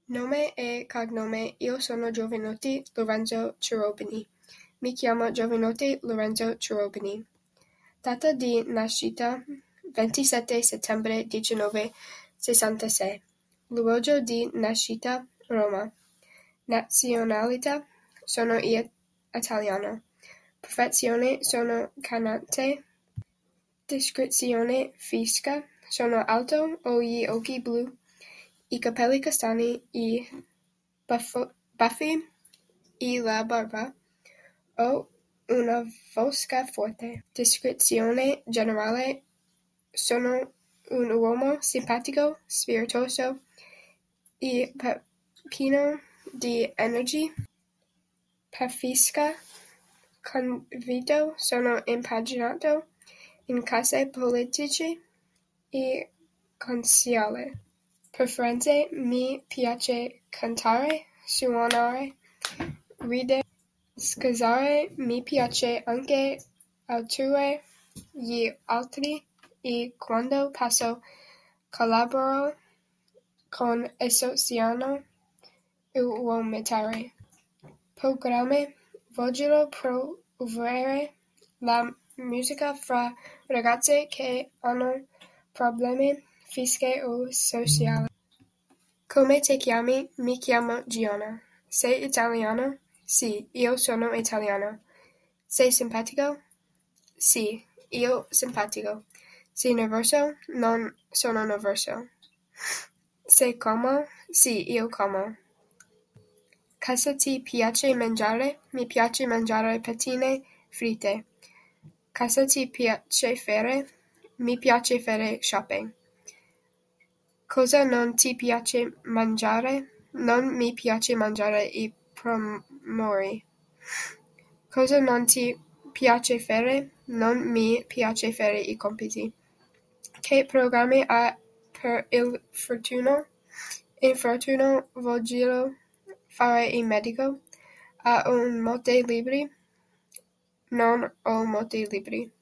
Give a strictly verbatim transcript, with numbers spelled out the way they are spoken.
Nome e cognome: Io sono Giovanotti Lorenzo Cherubini. Mi chiamo Giovanotti Lorenzo Cherubini. Data di nascita: ventisette settembre millenovecentosessantasei. Luogo di nascita: Roma. Nazionalità: sono italiano. Professione: sono cantante. Descrizione fisica: sono alto, ho gli occhi blu, i capelli castani, i baffo- baffi e la barba. Ho una voce forte. Descrizione generale: sono un uomo simpatico, spiritoso e pe- pieno di energia. Fisica: convinto, sono impegnato in cause politiche e consigliere. Preferenze: mi piace cantare, suonare, ridere, scherzare, mi piace anche aiutare gli altri e quando posso collaboro con associazioni umanitarie. Programma: voglio promuovere la musica fra ragazze che hanno problemi fisici o sociali. Come ti chiami? Mi chiamo Gianna. Sei italiano? Sì, io sono italiano. Sei simpatico? Sì, io simpatico. Sei nervoso? Non sono nervoso. Sei calmo? Sì, io calmo. Cosa ti piace mangiare? Mi piace mangiare patatine fritte. Cosa ti piace fare? Mi piace fare shopping. Cosa non ti piace mangiare? Non mi piace mangiare i pomodori. Cosa non ti piace fare? Non mi piace fare i compiti. Che programmi hai per il futuro? In futuro voglio fare il medico. Hai molti libri? Non ho molti libri.